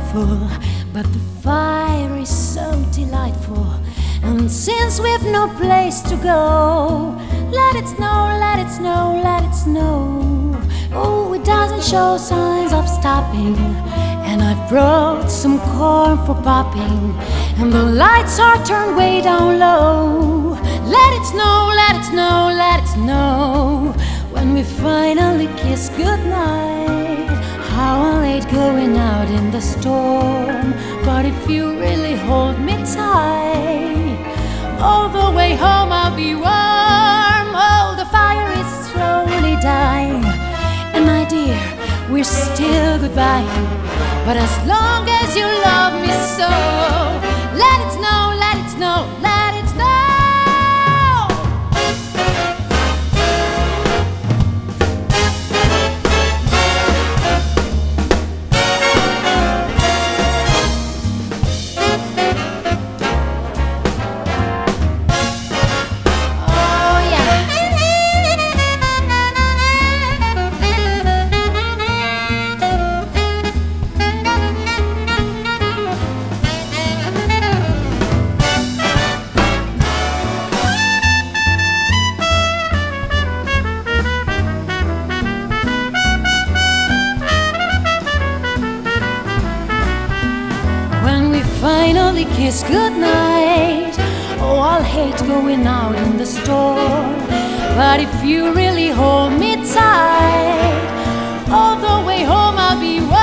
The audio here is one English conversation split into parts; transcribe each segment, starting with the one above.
frightful, but the fire is so delightful. And since we've no place to go, let it snow, let it snow, let it snow. Oh, it doesn't show signs of stopping. And I've brought some corn for popping, and the lights are turned way down low. Let it snow, let it snow, let it snow. When we finally kiss goodnight, how I'll hate going out in the storm. But if you really hold me tight, all the way home I'll be warm. Oh, the fire is slowly dying, and my dear, we're still goodbye. But as long as you love me so, let it snow, let it snow, let it snow. Finally kiss goodnight. Oh, I'll hate going out in the storm. But if you really hold me tight, all the way home I'll be warm.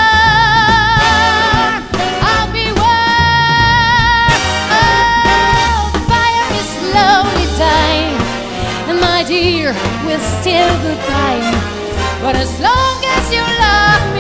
I'll be warm. Oh, the fire is slowly dying, and my dear, we're still goodbye. But as long as you love me